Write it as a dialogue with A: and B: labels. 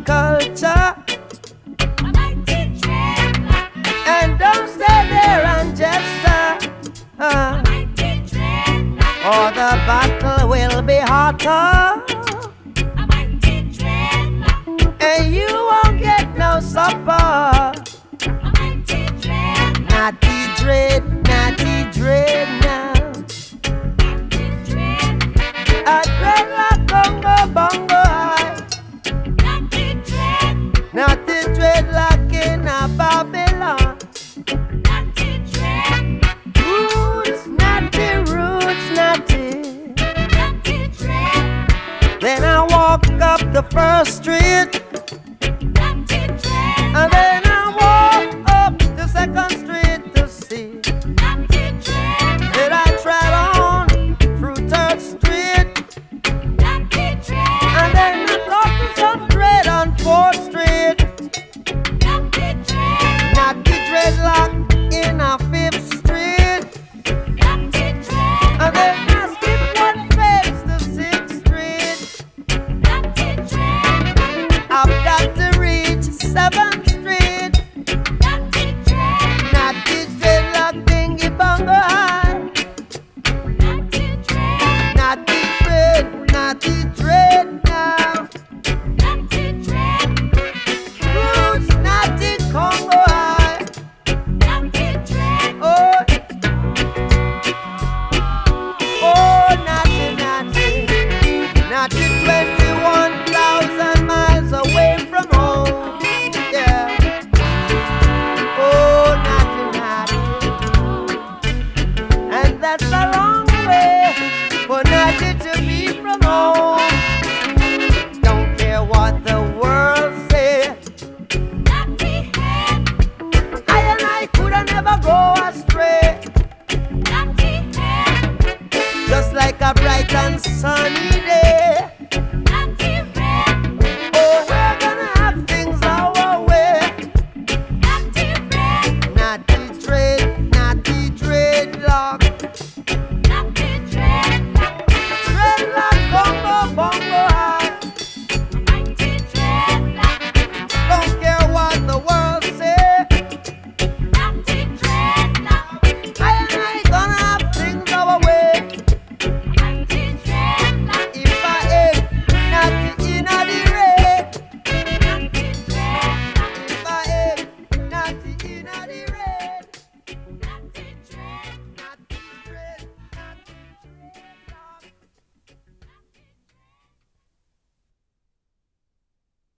A: culture. And don't stay there and just or the battle will be hotter. And you won't get no supper. Natty dread now. A dread like bongo bongo high. Natty dread like in a Babylon. Then I walk up the first street, and then I walk up the second street to see. Then I tread on through Third Street, and then I talk to some dread on Fourth Street. Natty dreadlock in a Fifth Street, and then I skip one face to Sixth Street. I've got to reach 7th Street. Natty dreadlock dingy bongo high. Natty dread now. Roots natty Congo high. Oh, natty 21,000 miles away from home. Yeah. Oh, natty. And that's a long way for natty to be from home. Don't care what the world says. I and I coulda never go astray. Just like a bright and sunny